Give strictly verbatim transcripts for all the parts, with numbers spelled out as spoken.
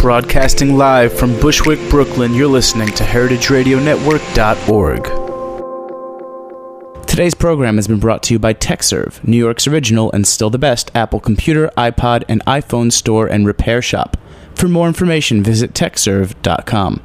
Broadcasting live from Bushwick, Brooklyn, you're listening to heritage radio network dot org. Today's program has been brought to you by TechServe, New York's original and still the best Apple computer, iPod, and iPhone store and repair shop. For more information, visit tech serve dot com.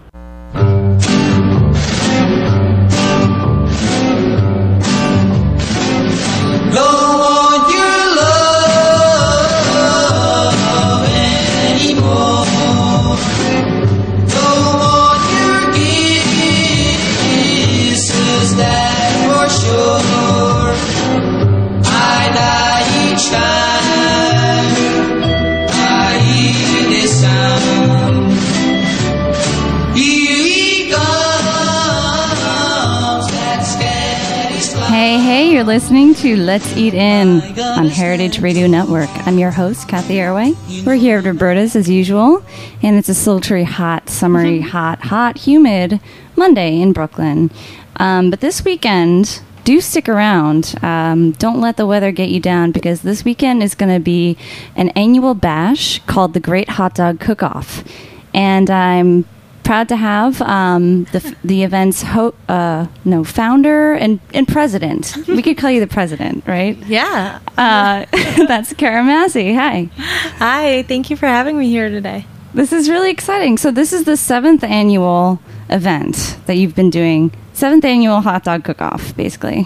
You're listening to Let's Eat In on Heritage Radio Network. I'm your host, Kathy Airway. We're here at Roberta's as usual, and it's a sultry, hot, summery, hot, hot, humid Monday in Brooklyn. Um, but this weekend, do stick around. Um, don't let the weather get you down, because this weekend is going to be an annual bash called the Great Hot Dog Cook-Off. And I'm proud to have um, the the event's ho- uh, no founder and, and president. We could call you the president, right? Yeah. Uh, that's Kara Massey. Hi. Hi. Thank you for having me here today. This is really exciting. So this is the seventh annual event that you've been doing. Seventh annual hot dog cook-off, basically.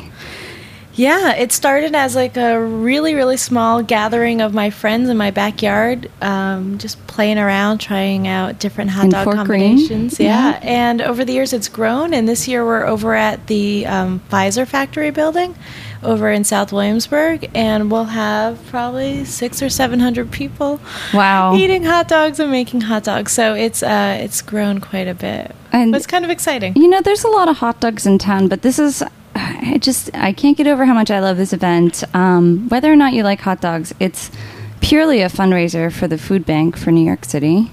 Yeah, it started as like a really, really small gathering of my friends in my backyard, um, just playing around, trying out different hot in dog Fort combinations. Greene? Yeah. yeah, and over the years it's grown, and this year we're over at the um, Pfizer factory building over in South Williamsburg, and we'll have probably six or seven hundred people. Wow, eating hot dogs and making hot dogs. So it's uh, it's grown quite a bit, and it's kind of exciting. You know, there's a lot of hot dogs in town, but this is. I just, I can't get over how much I love this event. Um, whether or not you like hot dogs, it's purely a fundraiser for the food bank for New York City.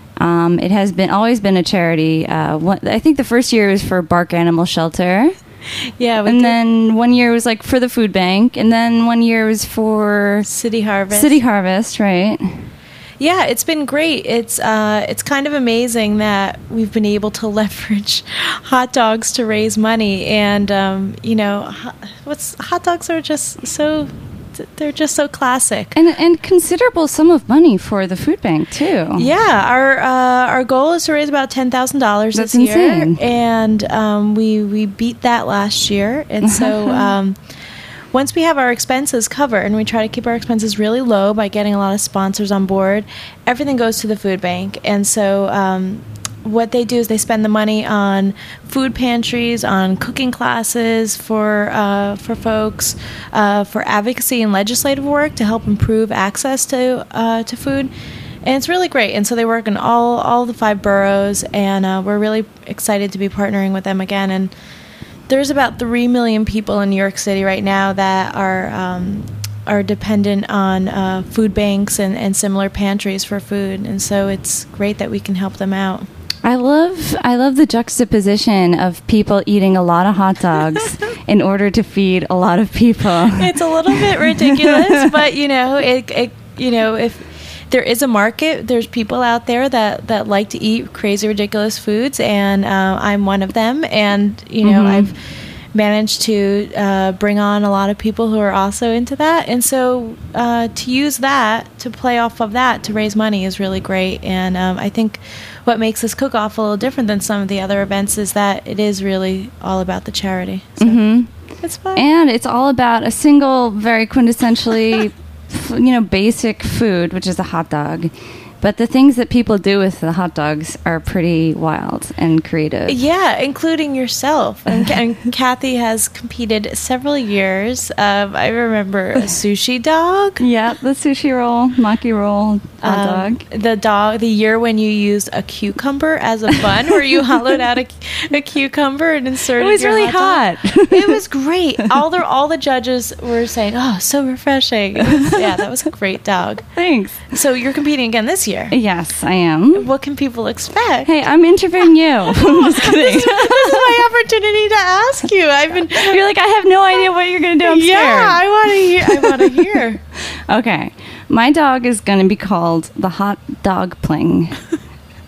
Um, it has been always been a charity. Uh, one, I think the first year was for Bark Animal Shelter. Yeah. And did. Then one year was like for the food bank. And then one year was for City Harvest. City Harvest, right? Yeah, it's been great. It's uh, it's kind of amazing that we've been able to leverage hot dogs to raise money, and um, you know, hot, what's hot dogs are just so they're just so classic, and and considerable sum of money for the food bank too. Yeah, our uh, our goal is to raise about ten thousand dollars this That's year, insane. and um, we we beat that last year, and so. Um, Once we have our expenses covered, and we try to keep our expenses really low by getting a lot of sponsors on board, everything goes to the food bank. And so um, what they do is they spend the money on food pantries, on cooking classes for uh, for folks, uh, for advocacy and legislative work to help improve access to uh, to food. And it's really great. And so they work in all, all the five boroughs, and uh, we're really excited to be partnering with them again. And there's about three million people in New York City right now that are um, are dependent on uh, food banks and, and similar pantries for food, and so it's great that we can help them out. I love I love the juxtaposition of people eating a lot of hot dogs in order to feed a lot of people. It's a little bit ridiculous, but you know, it, it you know if. There is a market. There's people out there that, that like to eat crazy, ridiculous foods, and uh, I'm one of them. And, you know, mm-hmm. I've managed to uh, bring on a lot of people who are also into that. And so uh, to use that, to play off of that, to raise money is really great. And um, I think what makes this cook-off a little different than some of the other events is that it is really all about the charity. So mm-hmm. it's fun. And it's all about a single, very quintessentially... you know, basic food, which is a hot dog. But the things that people do with the hot dogs are pretty wild and creative. Yeah, including yourself. And, and Kathy has competed several years. Um, I remember a sushi dog. Yeah, the sushi roll, maki roll, hot um, dog. The dog. The year when you used a cucumber as a bun, where you hollowed out a, a cucumber and inserted. It was your really hot. hot. It was great. All the all the judges were saying, "Oh, so refreshing." It was, yeah, that was a great dog. Thanks. So you're competing again this year. Yes, I am. What can people expect? Hey, I'm interviewing you. I'm just kidding. This, this is my opportunity to ask you. I've been. You're like, I have no idea what you're going to do. I'm yeah, scared. I want to hear. I want to hear. Okay, my dog is going to be called the Hot Dog Pling.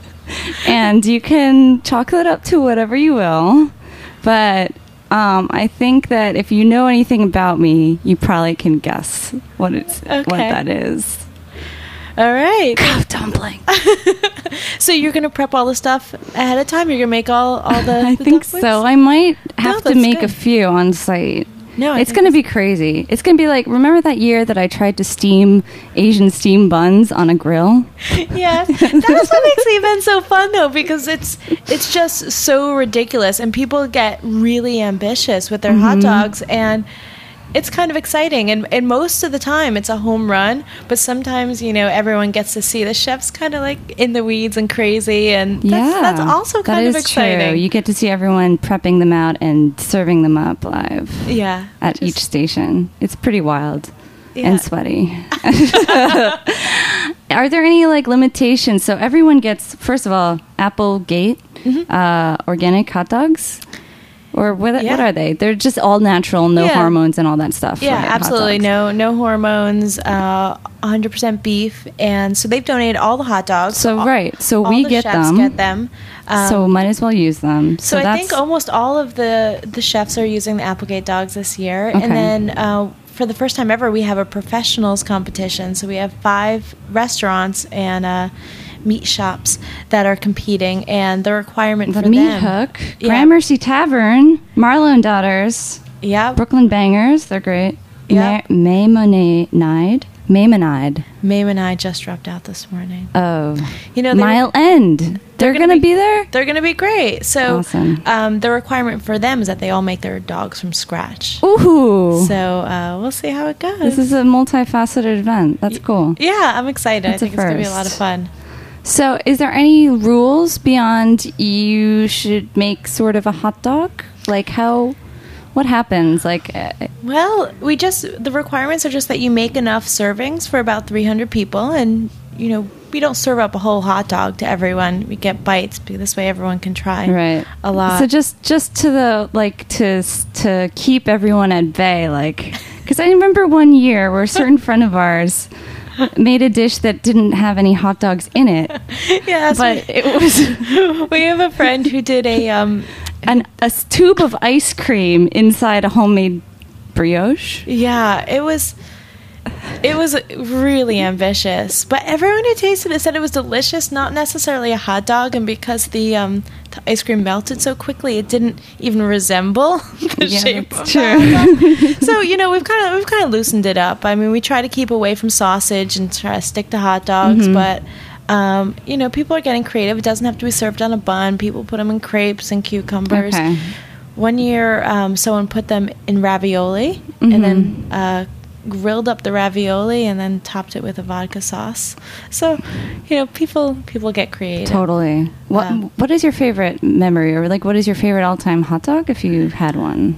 And you can chalk that up to whatever you will. But um, I think that if you know anything about me, you probably can guess what it's Okay. what that is. All right. Calf dumpling. So you're going to prep all the stuff ahead of time? You're going to make all, all the I the think dumplings? so. I might have to that's make a good. few on site. No, I It's think going to that's- be crazy. It's going to be like, remember that year that I tried to steam Asian steam buns on a grill? Yeah, that's what makes the event so fun, though, because it's it's just so ridiculous, and people get really ambitious with their hot dogs, and it's kind of exciting. And, and most of the time, it's a home run, but sometimes, you know, everyone gets to see the chefs kind of like in the weeds and crazy, and that's, Yeah. that's also kind that of is exciting. True. You get to see everyone prepping them out and serving them up live Yeah, at just- each station. It's pretty wild. Yeah. And sweaty. Are there any like limitations? So everyone gets, first of all, Applegate Mm-hmm. uh, organic hot dogs, or what? Yeah. What are they? They're just all natural, no Yeah. hormones and all that stuff. Yeah, right? Hot absolutely. dogs. No, no hormones. Uh, one hundred percent beef, and so they've donated all the hot dogs. So all, right, so all we the get chefs them. Get them. Um, so might as well use them. So, So, I that's think almost all of the the chefs are using the Applegate dogs this year, Okay. and then uh, for the first time ever, we have a professionals competition. So we have five restaurants and uh, meat shops that are competing, and the requirement the for Meat them, Hook, Yeah. Gramercy Tavern, Marlowe and Daughters, yeah, Brooklyn Bangers. They're great. Yeah. Ma- Maimonide. Maimonide. Mame and I just dropped out this morning. Oh. You know, they- Mile End. They're, gonna going to be- be there? They're going to be great. So Awesome. um, the requirement for them is that they all make their dogs from scratch. Ooh. So uh, we'll see how it goes. This is a multifaceted event. That's cool. yeah, I'm excited. That's a I think it's going to be a lot of first. fun. So, is there any rules beyond you should make sort of a hot dog? Like, how, what happens? Like, uh, Well, we just the requirements are just that you make enough servings for about three hundred people, and you know we don't serve up a whole hot dog to everyone. We get bites, because this way everyone can try right. a lot. So just just to the like to to keep everyone at bay, like because I remember one year where a certain friend of ours made a dish that didn't have any hot dogs in it, yeah, but it was we have a friend who did a um, an, a s- tube of ice cream inside a homemade brioche. yeah, it was. It was really ambitious, but everyone who tasted it said it was delicious. Not necessarily a hot dog, and because the um, the ice cream melted so quickly, it didn't even resemble the Yeah, shape that's of true. the hot dog. So you know we've kind of we've kind of loosened it up. I mean, we try to keep away from sausage and try to stick to hot dogs, Mm-hmm. but. Um, you know, people are getting creative. It doesn't have to be served on a bun. People put them in crepes and cucumbers. Okay. One year, um, someone put them in ravioli Mhm. and then uh, grilled up the ravioli and then topped it with a vodka sauce. So, you know, people people get creative. Totally. What Um, What is your favorite memory, or like what is your favorite all time hot dog if you had one?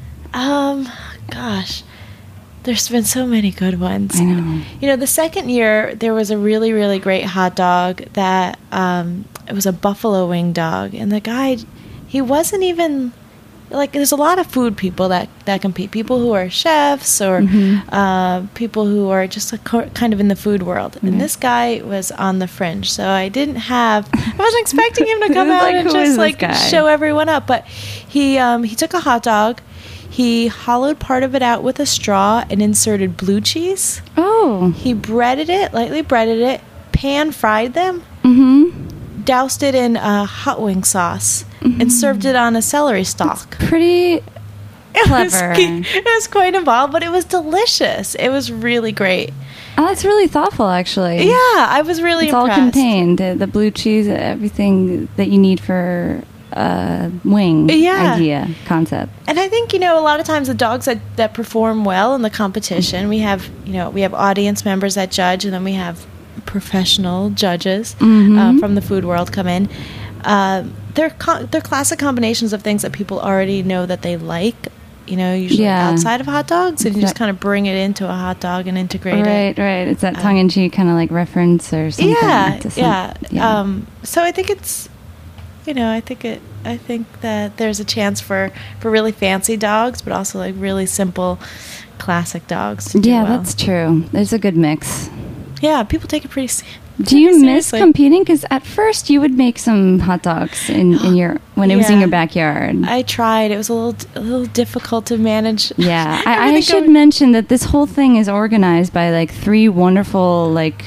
Um, gosh, there's been so many good ones. I know. You know, the second year there was a really, really great hot dog that um, it was a buffalo wing dog, and the guy, he wasn't even like. There's a lot of food people that that compete. People who are chefs or Mhm. uh, people who are just a co- kind of in the food world. Mhm. And this guy was on the fringe, so I didn't have. I wasn't expecting him to come It's out like, and who is just this like guy? show everyone up. But he um, he took a hot dog. He hollowed part of it out with a straw and inserted blue cheese. Oh. He breaded it, lightly breaded it, pan fried them, Mm-hmm. doused it in uh, hot wing sauce, and served it on a celery stalk. Pretty It was, clever. it was quite involved, but it was delicious. It was really great. Oh, that's really thoughtful, actually. Yeah, I was really It's all impressed. contained. Uh, the blue cheese, everything that you need for a wing Yeah. idea, concept. And I think, you know, a lot of times the dogs that, that perform well in the competition, we have, you know, we have audience members that judge, and then we have professional judges Mhm. uh, from the food world come in. Uh, they're, co- they're classic combinations of things that people already know that they like, you know, usually Yeah. outside of hot dogs, and you just Exact- kind of bring it into a hot dog and integrate Right, it. right. It's that Uh, tongue-in-cheek kind of like reference or something. Yeah, to some- yeah. yeah. Um, so I think it's, you know, I think it. I think that there's a chance for for really fancy dogs, but also like really simple, classic dogs. To do yeah, well. that's true. There's a good mix. Yeah, people take it pretty se- Do you miss Seriously. competing? Because at first you would make some hot dogs in, in your when it was in Yeah. your backyard. I tried. It was a little a little difficult to manage. Yeah, I, I everything should going- mention that this whole thing is organized by like three wonderful, like,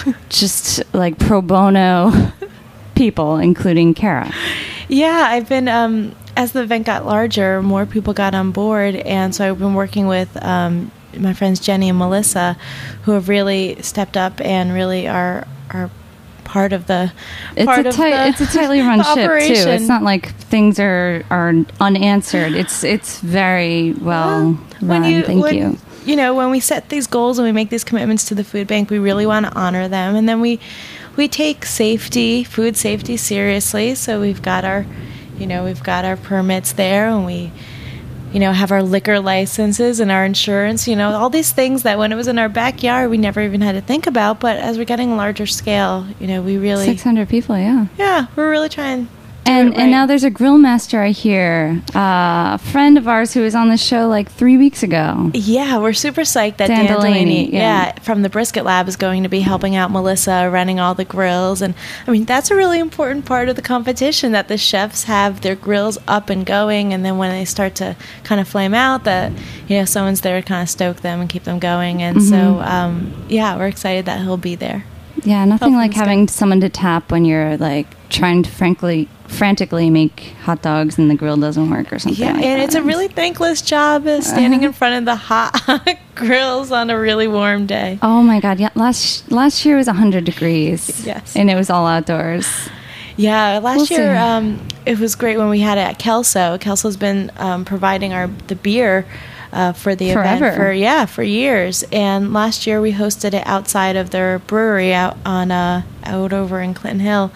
just like pro bono people, including Kara. Yeah, I've been um, as the event got larger, more people got on board, and so I've been working with um, my friends Jenny and Melissa, who have really stepped up and really are are part of the It's part a of tight, the, it's a tightly run the ship too. operation. It's not like things are are unanswered. It's it's very well When run. Thank when, you. You know, when we set these goals and we make these commitments to the food bank, we really want to honor them, and then we we take safety, food safety seriously. So we've got our, you know, we've got our permits there, and we, you know, have our liquor licenses and our insurance. You know, all these things that when it was in our backyard, we never even had to think about. But as we're getting a larger scale, you know, we really, Six hundred people. Yeah. yeah, we're really trying. Do And it right. and now there's a grill master I hear, uh, a friend of ours who was on the show like three weeks ago. Yeah, we're super psyched that Dan Dan, Delaney, Delaney, yeah. yeah. from the Brisket Lab is going to be helping out Melissa running all the grills. And I mean, that's a really important part of the competition, that the chefs have their grills up and going. And then when they start to kind of flame out, that, you know, someone's there to kind of stoke them and keep them going. And Mm-hmm. so, um, yeah, we're excited that he'll be there. Yeah, nothing Helping like us having someone to tap when you're like trying to frankly frantically make hot dogs and the grill doesn't work or something. Yeah, like and that. it's a really thankless job, uh, standing Uh-huh. in front of the hot grills on a really warm day. Oh my god! Yeah, last last year was one hundred degrees. Yes. and it was all outdoors. Yeah, last We'll see. year um, it was great when we had it at Kelso. Kelso's been um, providing our the beer uh, for the Forever. event for yeah for years. And last year we hosted it outside of their brewery out on uh, out over in Clinton Hill,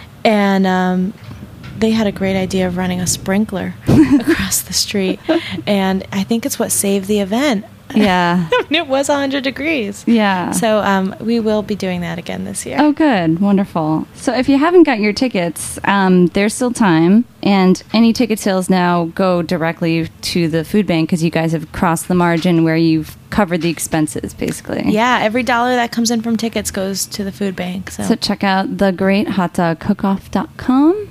and um, they had a great idea of running a sprinkler across the street, and I think it's what saved the event. Yeah, I mean, it was one hundred degrees. yeah. So um, we will be doing that again this year. Oh, good. Wonderful. So if you haven't got your tickets, um, there's still time. And any ticket sales now go directly to the food bank because you guys have crossed the margin where you've covered the expenses, basically. Yeah, every dollar that comes in from tickets goes to the food bank. So, So check out the great hot dog cook off dot com.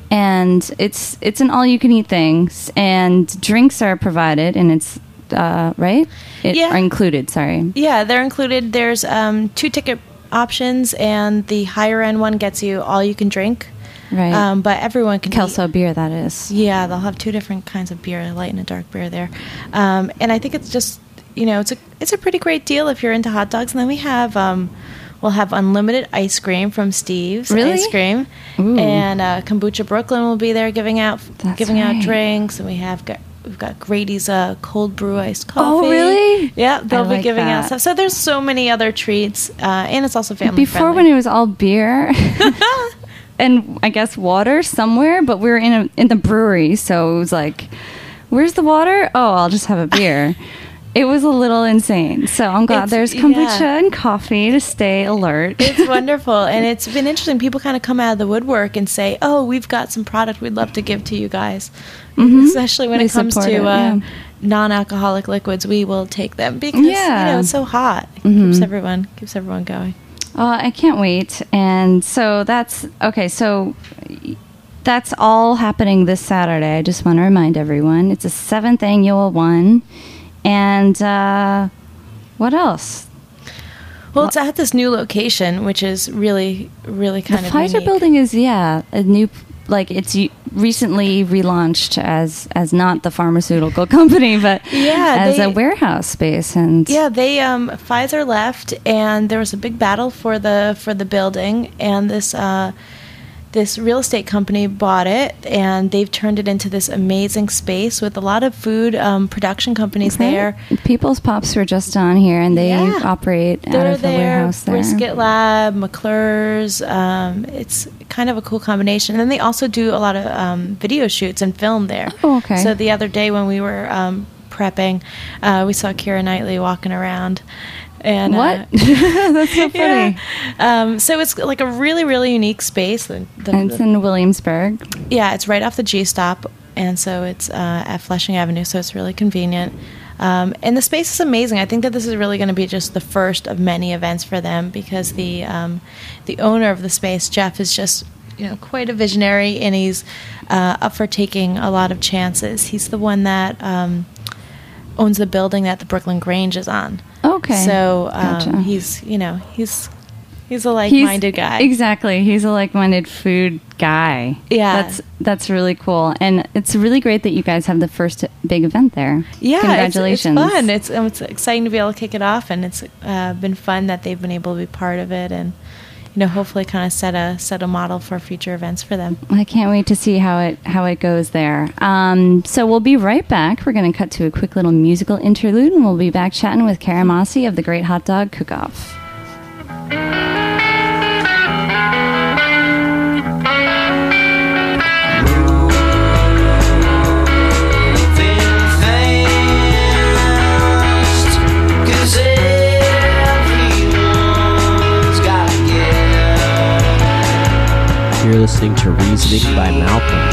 And it's it's an all-you-can-eat thing. And drinks are provided, and it's, uh, right? It, Yeah. Are included, sorry. yeah, they're included. There's um, two ticket options, and the higher end one gets you all you can drink. Right. Um, but everyone can Kelso eat. beer, that is. Yeah, they'll have two different kinds of beer, a light and a dark beer there. Um, and I think it's just, you know, it's a it's a pretty great deal if you're into hot dogs. And then we have um, we'll have unlimited ice cream from Steve's Really? Ice Cream, Ooh. and uh, Kombucha Brooklyn will be there giving out That's giving right. out drinks, and we have got. We've got Grady's uh, cold brew iced coffee. Oh, really? Yeah, they'll I be like giving that. out stuff. So there's so many other treats, uh, and it's also family Before friendly. when it was all beer and I guess water somewhere, but we were in a in the brewery, so it was like, where's the water? Oh, I'll just have a beer. It was a little insane. So I'm glad It's- there's kombucha yeah. and coffee to stay alert. It's wonderful, and it's been interesting. People kind of come out of the woodwork and say, "Oh, we've got some product we'd love to give to you guys," Mhm. especially when They it comes to support it, uh, yeah. non-alcoholic liquids. We will take them because Yeah. you know it's so hot. It Mhm. keeps everyone keeps everyone going. Uh, I can't wait. And so that's okay. So that's all happening this Saturday. I just want to remind everyone it's a seventh annual one. And uh, what else? Well, it's at this new location, which is really, really kind the of Pfizer unique. building is yeah a new like it's u- recently relaunched as as not the pharmaceutical company but Yeah, as they- a warehouse space and Yeah, they um, Pfizer left, and there was a big battle for the for the building, and this uh, this real estate company bought it, and they've turned it into this amazing space with a lot of food um, production companies Okay. there. People's Pops were just on here and they Yeah. operate out They're of the there, warehouse there. Brisket Lab, McClure's. Um, it's kind of a cool combination. And then they also do a lot of um, video shoots and film there. Oh, okay. So the other day when we were um, prepping, uh, we saw Keira Knightley walking around. And What? uh, That's so funny. yeah. Um, so it's like a really, really unique space. The, the, And it's in Williamsburg. yeah, it's right off the G stop, and so it's uh, at Flushing Avenue, so it's really convenient. Um, and the space is amazing. I think that this is really going to be just the first of many events for them, because the um, the owner of the space, Jeff, is just, you know, quite a visionary, and he's uh, up for taking a lot of chances. He's the one that um, owns the building that the Brooklyn Grange is on. Okay. So um, Gotcha. he's, you know, he's he's a like-minded He's- guy. Exactly. He's a like-minded food guy. Yeah. That's that's really cool. And it's really great that you guys have the first big event there. Yeah, Congratulations. It's, it's fun. It's um, it's exciting to be able to kick it off, and it's uh, been fun that they've been able to be part of it, and you know, hopefully, kind of set a set a model for future events for them. I can't wait to see how it how it goes there. Um, so we'll be right back. We're going to cut to a quick little musical interlude, and we'll be back chatting with Kara Mossy of the Great Hot Dog Cook-Off. You're listening to Reasoning by Malcolm.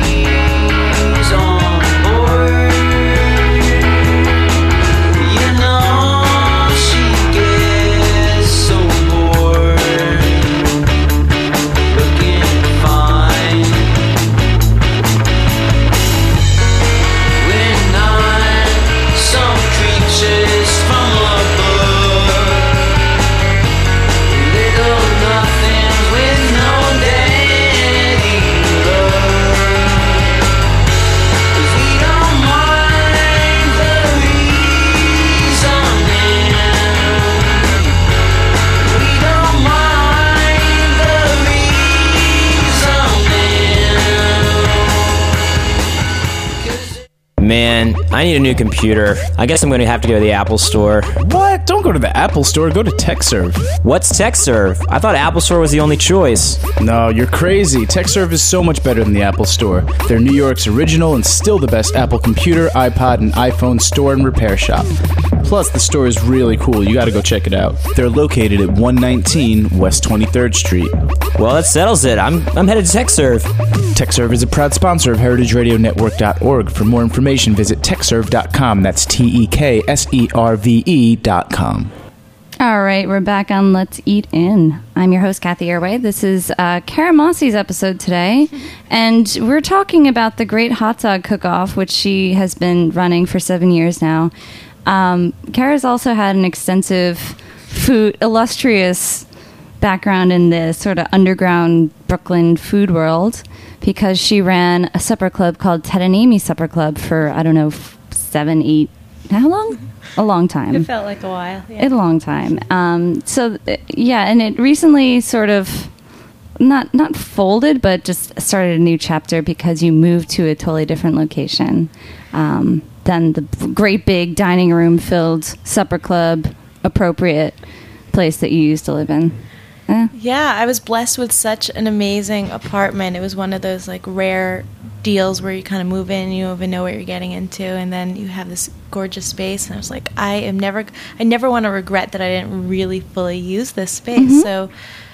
Man, I need a new computer. I guess I'm going to have to go to the Apple Store. What? Don't go to the Apple Store. Go to TechServe. What's TechServe? I thought Apple Store was the only choice. No, you're crazy. TechServe is so much better than the Apple Store. They're New York's original and still the best Apple computer, iPod, and iPhone store and repair shop. Plus, the store is really cool. You gotta go check it out. They're located at one nineteen West twenty-third Street. Well, that settles it. I'm I'm headed to TechServe. TechServe is a proud sponsor of Heritage Radio Network dot org. For more information, visit TechServe dot com. That's T E K S E R V E dot com. All right, we're back on Let's Eat In. I'm your host, Kathy Airway. This is uh, Kara Mossy's episode today, and we're talking about the Great Hot Dog Cook-Off, which she has been running for seven years now. Um, Kara's also had an extensive food, illustrious background in the sort of underground Brooklyn food world, because she ran a supper club called Ted and Amy Supper Club for, I don't know, f- seven, eight, how long? A long time. It felt like a while. Yeah. A long time. Um, so, uh, yeah, and it recently sort of not not folded, but just started a new chapter because you moved to a totally different location um, than the great big dining room filled supper club appropriate place that you used to live in. Eh. Yeah, I was blessed with such an amazing apartment. It was one of those like rare deals where you kind of move in, you don't even know what you're getting into, and then you have this gorgeous space. And I was like, I am never, I never want to regret that I didn't really fully use this space. Mm-hmm. So,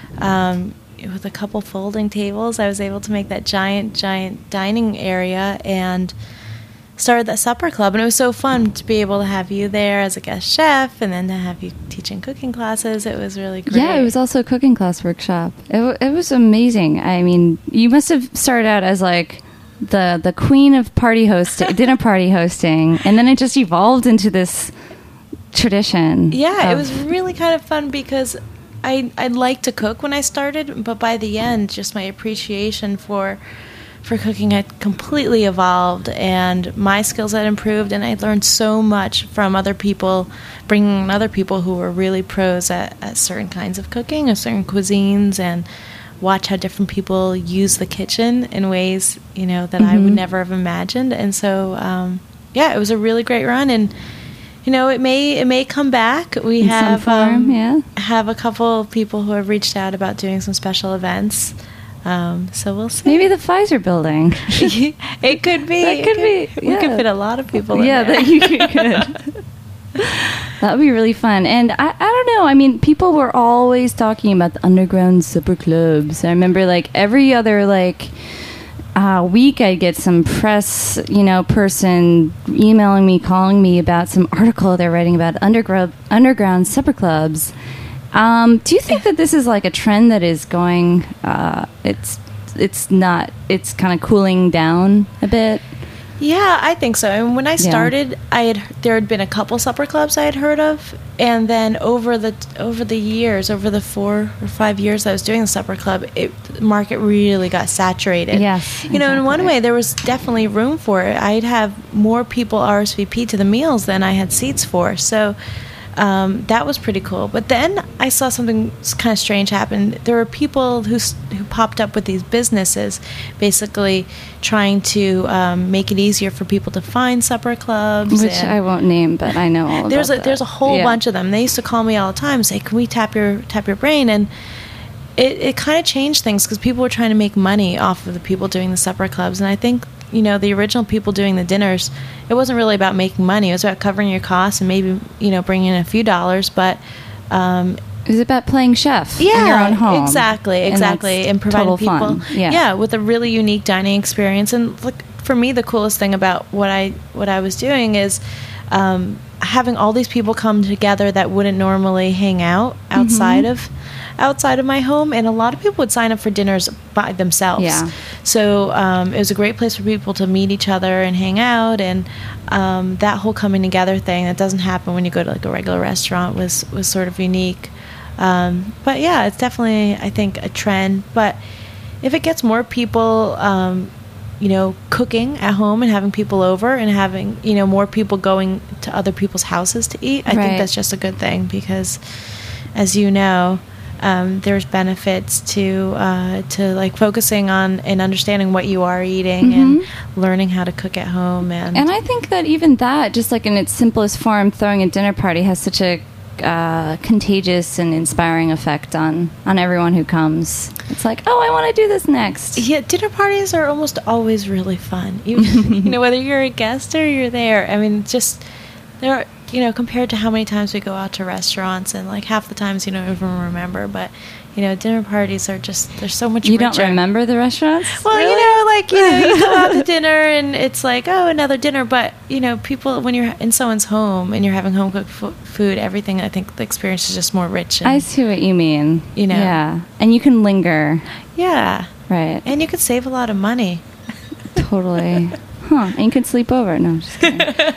um, with a couple folding tables, I was able to make that giant, giant dining area and started that supper club. And it was so fun to be able to have you there as a guest chef, and then to have you teaching cooking classes. It was really great. Yeah, it was also a cooking class workshop. It, w- it was amazing. I mean, you must have started out as like the the queen of party hosting, dinner party hosting, and then it just evolved into this tradition. Yeah, it of- was really kind of fun because I I liked to cook when I started, but by the end, just my appreciation for for cooking had completely evolved, and my skills had improved, and I learned so much from other people, bringing in other people who were really pros at, at certain kinds of cooking or certain cuisines, and watch how different people use the kitchen in ways, you know, that I would Mhm. never have imagined. And so, um, yeah, it was a really great run, and you know, it may it may come back. We In some have form, um, yeah. have a couple of people who have reached out about doing some special events. Um, so we'll see. Maybe the Pfizer building. It could be. That It could be, We could yeah. fit a lot of people in Yeah, there. that you could. That would be really fun. And I, I don't know. I mean, people were always talking about the underground supper clubs. I remember, like, every other, like, uh, week I get some press, you know, person emailing me, calling me about some article they're writing about underground underground supper clubs. Um, do you think that this is like a trend that is going? Uh, it's it's not. It's kind of cooling down a bit. Yeah, I think so. And when I started, Yeah. I had there had been a couple supper clubs I had heard of, and then over the over the years, over the four or five years I was doing the supper club, it, the market really got saturated. Yes, you know, in one exactly. way, there was definitely room for it. I'd have more people R S V P to the meals than I had seats for, so. Um, that was pretty cool. But then I saw something kind of strange happen. There were people who s- who popped up with these businesses, basically trying to um, make it easier for people to find supper clubs. Which and I won't name, but I know all there's about a that. there's a whole Yeah. bunch of them. They used to call me all the time and say, "Can we tap your tap your brain?" And it it kind of changed things because people were trying to make money off of the people doing the supper clubs. And I think, you know, the original people doing the dinners, it wasn't really about making money. It was about covering your costs and maybe, you know, bringing in a few dollars. But um, It was about playing chef yeah, in your own home. exactly, And exactly, that's and, providing total people, fun. Yeah. with a really unique dining experience. And look, for me, the coolest thing about what I what I was doing is um, having all these people come together that wouldn't normally hang out outside Mm-hmm. of outside of my home, and a lot of people would sign up for dinners by themselves. Yeah. So um, it was a great place for people to meet each other and hang out, and um, that whole coming together thing that doesn't happen when you go to like a regular restaurant was was sort of unique. Um, but yeah, it's definitely, I think, a trend. But if it gets more people, um, you know, cooking at home and having people over and having, you know, more people going to other people's houses to eat, I Right. think that's just a good thing because, as you know, um, there's benefits to uh, to like focusing on and understanding what you are eating and learning how to cook at home. And, And I think that even that, just like in its simplest form, throwing a dinner party has such a uh, contagious and inspiring effect on, on everyone who comes. It's like, oh, I want to do this next. yeah, dinner parties are almost always really fun. Even, you know, whether you're a guest or you're there. I mean, just there are, you know, compared to how many times we go out to restaurants, and like half the times you don't even remember. But you know, dinner parties are just they're so much. You richer. don't remember the restaurants? Well, Really? you know, like, you know, you go out to dinner and it's like, oh, another dinner. But, you know, people, when you're in someone's home and you're having home cooked f- food, everything, I think the experience is just more rich. And, I see what you mean. You know. Yeah. And you can linger. yeah. Right. And you could save a lot of money. Totally. Huh. And you can sleep over. No, I'm just kidding.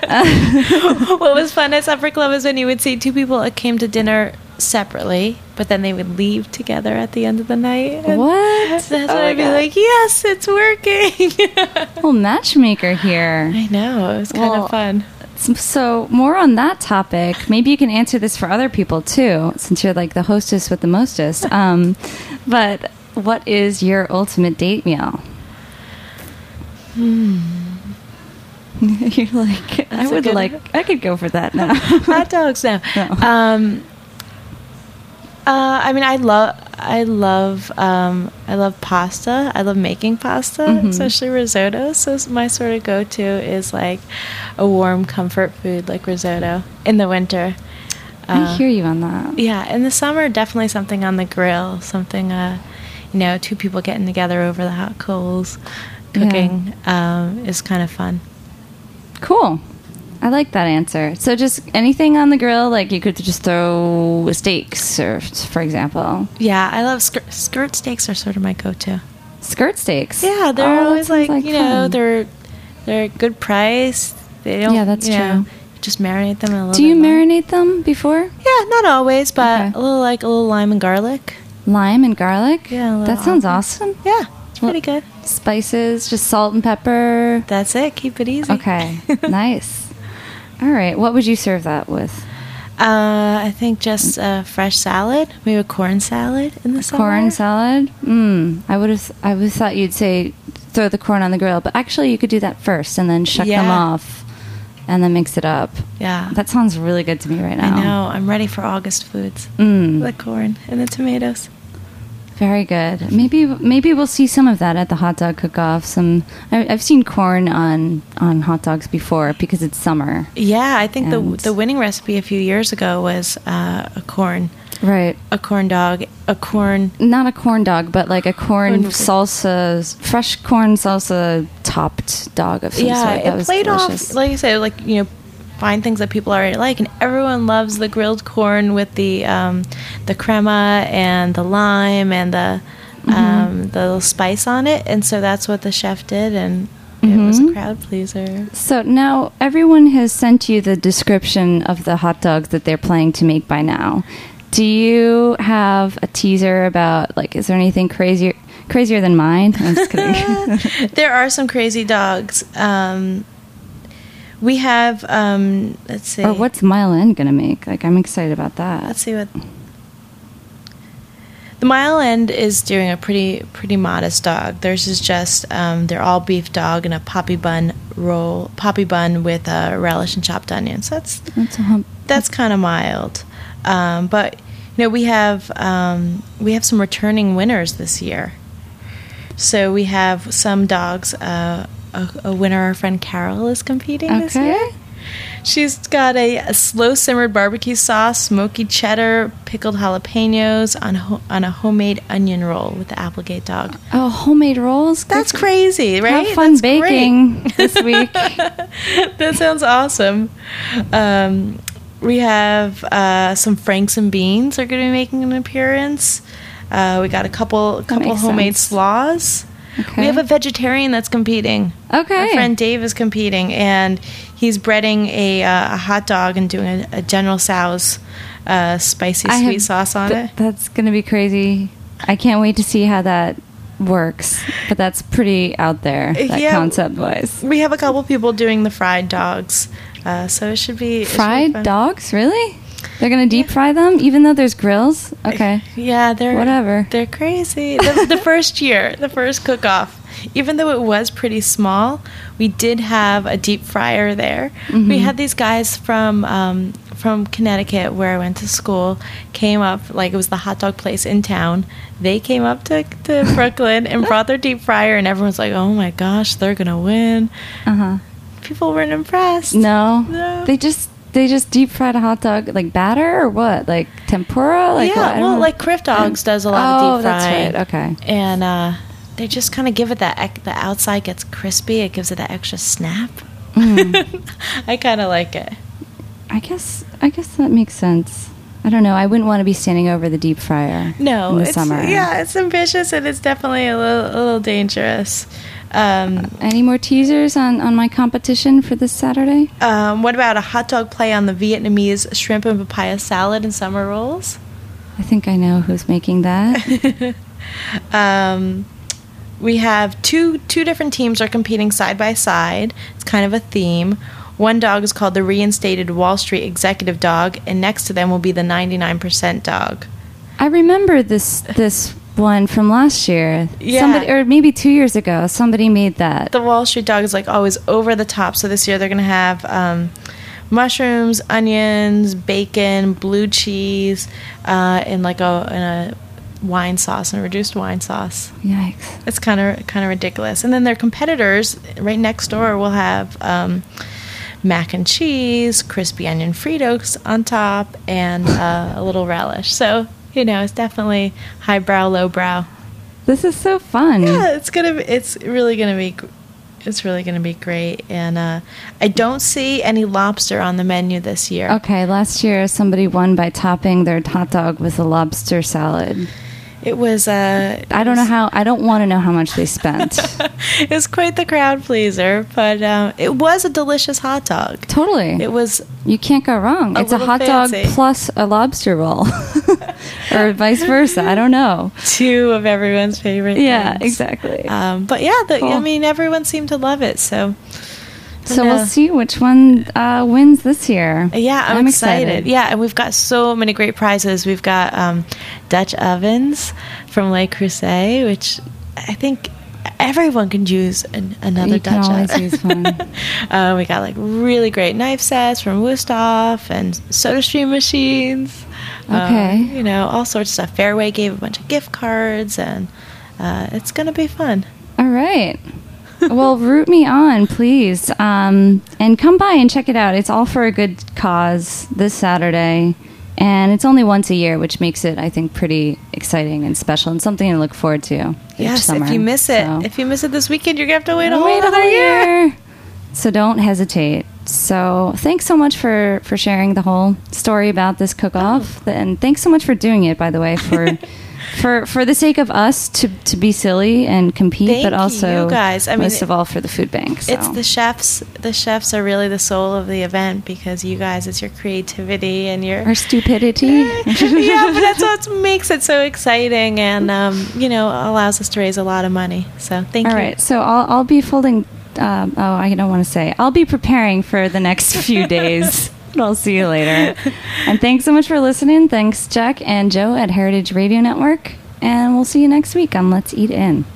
What was fun at Supper Club is when you would see two people that came to dinner separately, but then they would leave together at the end of the night. And What? That's Oh when my I'd be God. like, yes, it's working. Well, matchmaker here. I know. It was kind Well, of fun. So, more on that topic. Maybe you can answer this for other people too, since you're like the hostess with the mostest. Um, but what is your ultimate date meal? You're like, I That's a would good- like, I could go for that now. Hot dogs now. No. Um, uh, I mean, I love, I love, um, I love pasta. I love making pasta, Mhm. especially risotto. So s- my sort of go-to is like a warm comfort food, like risotto in the winter. I Uh, hear you on that. Yeah, in the summer, definitely something on the grill, something, uh, you know, two people getting together over the hot coals, cooking um, is kind of fun. Cool. I like that answer. So just anything on the grill, like you could just throw steaks, or for example, Yeah, I love skirt, skirt steaks are sort of my go-to. skirt steaks. Yeah, they're Oh, that always sounds like, you know, fun. they're they're a good price. They don't. Yeah, that's you know, true. just marinate them in a little. Do you bit more. marinate them before? Yeah, not always, but Okay. a little like a little lime and garlic. Lime and garlic? Yeah, a little That sounds olive. awesome. Yeah, it's Well- pretty good. Spices, just salt and pepper. That's it. Keep it easy. Okay, nice. All right, what would you serve that with? Uh, I think just a fresh salad, maybe a corn salad in the summer. Corn salad? Mmm. I would have. I would have thought you'd say throw the corn on the grill, but actually you could do that first and then shuck them Yeah. off, and then mix it up. Yeah, That sounds really good to me right now. I know. I'm ready for August foods. Mm. The corn and the tomatoes. Very good. Maybe maybe we'll see some of that at the hot dog cook-off. Some I, I've seen corn on on hot dogs before because it's summer. Yeah, I think the And- the winning recipe a few years ago was uh, a corn Right. a corn dog, a corn. Not a corn dog, but like a corn Corn- salsa, fresh corn salsa topped dog of some Yeah, sort. That it was played delicious. off, like I said, like, you know, find things that people already like, and everyone loves the grilled corn with the um, the crema and the lime and the um, the little spice on it, and so that's what the chef did, and it was a crowd pleaser. So now everyone has sent you the description of the hot dogs that they're planning to make by now. Do you have a teaser about, like, is there anything crazier crazier than mine? I'm just kidding. There are some crazy dogs. Um, we have, um, let's see. Or what's Mile End going to make? Like, I'm excited about that. Let's see what. The Mile End is doing a pretty pretty modest dog. Theirs is just um, they're all beef dog and a poppy bun roll, poppy bun with uh, relish and chopped onions. That's That's a hump. that's kind of mild, um, but you know we have um, we have some returning winners this year. So we have some dogs. Uh, a, a winner, our friend Carol, is competing this Okay. year. She's got a, a slow simmered barbecue sauce, smoky cheddar, pickled jalapenos on ho- on a homemade onion roll with the Applegate dog. Oh, homemade rolls? That's crazy, right? Have fun That's great. baking this week. That sounds awesome. Um, we have uh, some Franks and Beans are going to be making an appearance. Uh, we got a couple couple makes homemade sense. slaws. Okay. We have a vegetarian that's competing. Okay. Our friend Dave is competing, and he's breading a, uh, a hot dog and doing a, a General Tso's uh, spicy I sweet have- sauce on th- it. That's going to be crazy. I can't wait to see how that works. But that's pretty out there, that Yeah. concept-wise. We have a couple people doing the fried dogs, uh, so it should be it should be Fried fun. dogs? Really? They're going to deep fry them, even though there's grills? Okay. Yeah, they're Whatever. They're crazy. The, the first year, the first cook-off, even though it was pretty small, we did have a deep fryer there. Mm-hmm. We had these guys from um, from Connecticut, where I went to school, came up, like it was the hot dog place in town. They came up to, to Brooklyn and brought their deep fryer, and everyone's like, "Oh my gosh, they're gonna win!" Uh-huh. People weren't impressed. No. No. They just they just deep fried a hot dog, like batter or what? Like tempura? Like yeah, what? I don't well, know. like Criff Dogs does a lot oh, of deep frying. that's right. Okay. And uh, they just kind of give it that ec- the outside gets crispy. It gives it that extra snap. Mm. I kind of like it. I guess I guess that makes sense. I don't know. I wouldn't want to be standing over the deep fryer. No, in the it's, summer. yeah, it's ambitious and it's definitely a little, a little dangerous. Um, Any more teasers on, on my competition for this Saturday? um, what about a hot dog play on the Vietnamese shrimp and papaya salad and summer rolls? I think I know who's making that. Um, we have two two different teams are competing side by side. It's kind of a theme. One dog is called the Reinstated Wall Street Executive Dog, and next to them will be the ninety-nine percent dog. I remember this this one from last year. Yeah. Somebody, or maybe two years ago. Somebody made that. The Wall Street Dog is like always over the top. So this year they're going to have um, mushrooms, onions, bacon, blue cheese, uh, and like a, in a wine sauce, and reduced wine sauce. Yikes. It's kind of kind of ridiculous. And then their competitors right next door will have um, mac and cheese, crispy onion Fritos on top, and uh, a little relish. So you know, it's definitely highbrow, lowbrow. This is so fun. Yeah, it's gonna. Be, it's really gonna be. It's really gonna be great. And uh, I don't see any lobster on the menu this year. Okay, last year somebody won by topping their hot dog with a lobster salad. It was. Uh, I don't know how. I don't want to know how much they spent. It was quite the crowd pleaser, but um, it was a delicious hot dog. Totally. It was. You can't go wrong. A It's a little hot fancy. dog plus a lobster roll. Or vice versa. I don't know. Two of everyone's favorite Yeah, things. exactly. Um, but yeah, the, Cool. I mean, everyone seemed to love it. So, So And, uh, we'll see which one uh, wins this year. yeah, I'm, excited. Yeah, and we've got so many great prizes. We've got um, Dutch ovens from Le Creuset, which I think everyone can use an, another You can Dutch always oven. use one. uh, we got like really great knife sets from Wusthof and SodaStream machines. Okay. Um, you know, all sorts of stuff. Fairway gave a bunch of gift cards, and uh, it's going to be fun. All right. Well, root me on, please. Um, and come by and check it out. It's all for a good cause this Saturday. And it's only once a year, which makes it, I think, pretty exciting and special and something to look forward to each Yes, summer. if you miss it, So- if you miss it this weekend, you're gonna have to wait a whole wait other another year. year. So don't hesitate. So thanks so much for, for sharing the whole story about this cook-off. Oh. And thanks so much for doing it, by the way, for for for the sake of us to, to be silly and compete, Thank but also you guys. I mean, most of all for the food bank. So. It's the chefs. The chefs are really the soul of the event because you guys, it's your creativity and your Our stupidity. yeah, but that's what makes it so exciting and um, you know allows us to raise a lot of money. So thank All you. right, so I'll I'll be folding. Um, oh, I don't want to say. I'll be preparing for the next few days. But I'll see you later. And thanks so much for listening. Thanks, Jack and Joe at Heritage Radio Network. And we'll see you next week on Let's Eat In.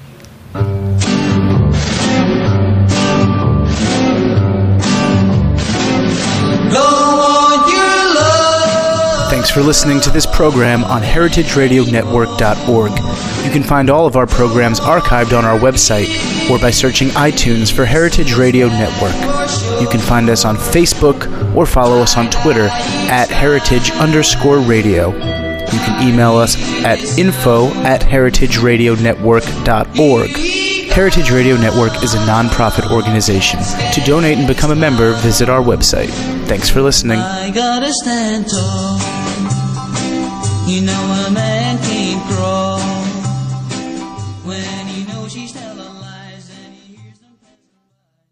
Thanks for listening to this program on heritage radio network dot org. You can find all of our programs archived on our website or by searching iTunes for Heritage Radio Network. You can find us on Facebook or follow us on Twitter at heritage underscore radio. You can email us at info at heritage radio network dot org. Heritage Radio Network is a non-profit organization. To donate and become a member, visit our website. Thanks for listening. I gotta stand tall.